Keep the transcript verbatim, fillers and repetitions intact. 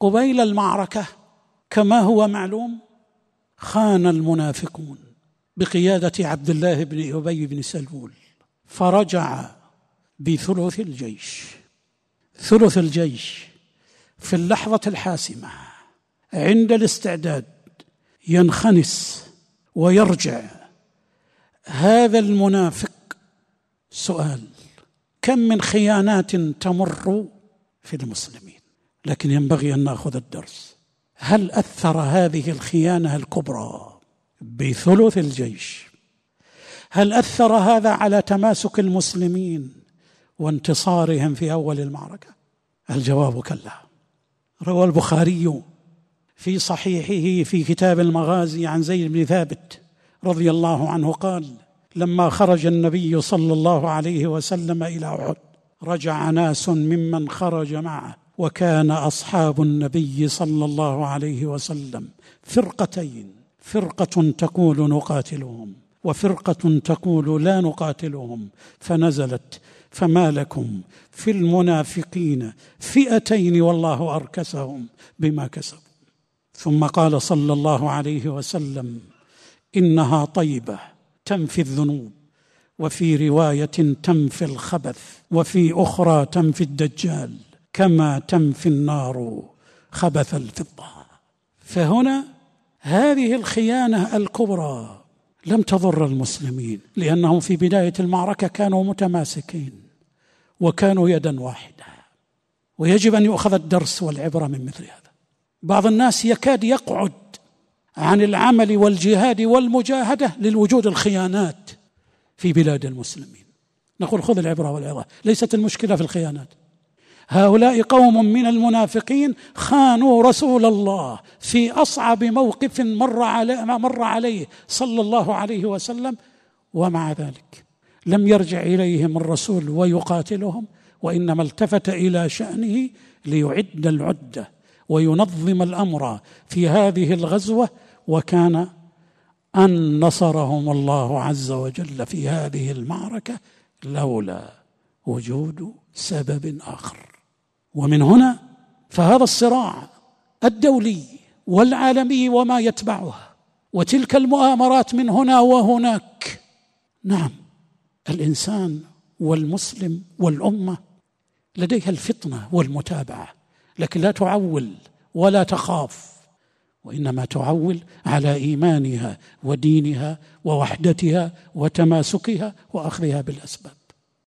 وقبيل المعركة كما هو معلوم خان المنافقون بقيادة عبد الله بن أبي بن سلول، فرجع بثلث الجيش. ثلث الجيش في اللحظة الحاسمة عند الاستعداد ينخنس ويرجع. هذا المنافق سؤال: كم من خيانات تمر في المسلمين، لكن ينبغي أن نأخذ الدرس. هل أثر هذه الخيانة الكبرى بثلث الجيش، هل أثر هذا على تماسك المسلمين وانتصارهم في أول المعركة؟ الجواب كلا. روى البخاري في صحيحه في كتاب المغازي عن زيد بن ثابت رضي الله عنه قال: لما خرج النبي صلى الله عليه وسلم إلى أحد رجع ناس ممن خرج معه، وكان أصحاب النبي صلى الله عليه وسلم فرقتين، فرقة تقول نقاتلهم وفرقة تقول لا نقاتلهم، فنزلت: فما لكم في المنافقين فئتين والله أركسهم بما كسبوا. ثم قال صلى الله عليه وسلم: إنها طيبة تنفي الذنوب، وفي رواية تنفي الخبث، وفي أخرى تنفي الدجال، كما تنفي النار خبث الفضة. فهنا هذه الخيانة الكبرى لم تضر المسلمين، لأنهم في بداية المعركة كانوا متماسكين وكانوا يدا واحدة، ويجب أن يؤخذ الدرس والعبرة من مثل هذا. بعض الناس يكاد يقعد عن العمل والجهاد والمجاهدة للوجود الخيانات في بلاد المسلمين. نقول خذ العبرة والعظة، ليست المشكلة في الخيانات. هؤلاء قوم من المنافقين خانوا رسول الله في أصعب موقف مر عليه, مر عليه صلى الله عليه وسلم، ومع ذلك لم يرجع إليهم الرسول ويقاتلهم، وإنما التفت إلى شأنه ليعد العدة وينظم الأمر في هذه الغزوة، وكان أن نصرهم الله عز وجل في هذه المعركة لولا وجود سبب آخر. ومن هنا فهذا الصراع الدولي والعالمي وما يتبعه وتلك المؤامرات من هنا وهناك، نعم الإنسان والمسلم والأمة لديها الفطنة والمتابعة، لكن لا تعول ولا تخاف، وإنما تعول على إيمانها ودينها ووحدتها وتماسكها وأخذها بالأسباب.